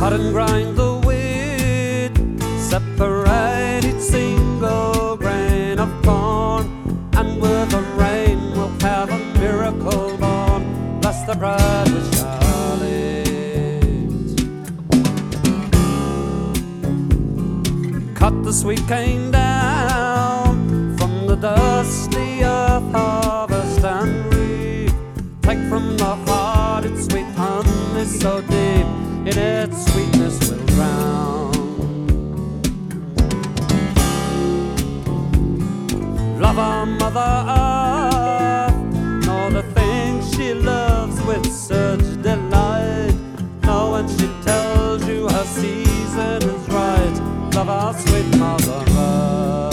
Cut and grind the wheat, separate each single grain of corn, and with the rain we'll have a miracle born. Bless the bread we shall eat. Cut the sweet cane down from the dusty earth, harvest and reap. Take from the heart its sweet honey so deep, in its sweetness will drown. Love our Mother Earth, know the things she loves with such delight. Know when she tells you her season is right. Love our sweet Mother Earth.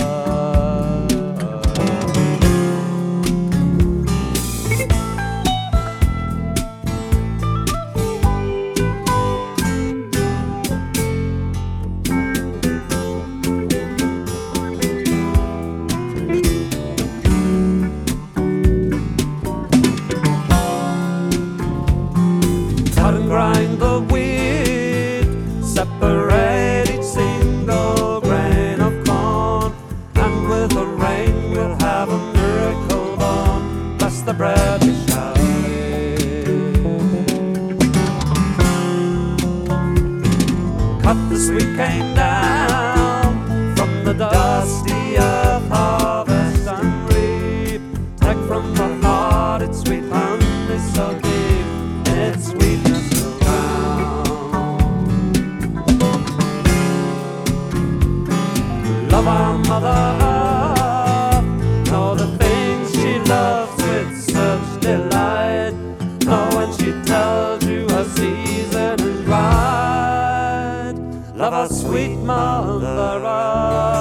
Cut and grind the wheat, separate each single grain of corn, and with the rain we'll have a miracle born. Bless the bread we shall eat. Cut the sweet cane down from the dusty earth, harvest and reap. Take from the heart its sweet honey so deep, its sweetness will drown. Love our Mother Earth, know the things she loves with such delight. Know when she tells you her season is right. Love our sweet Mother Earth.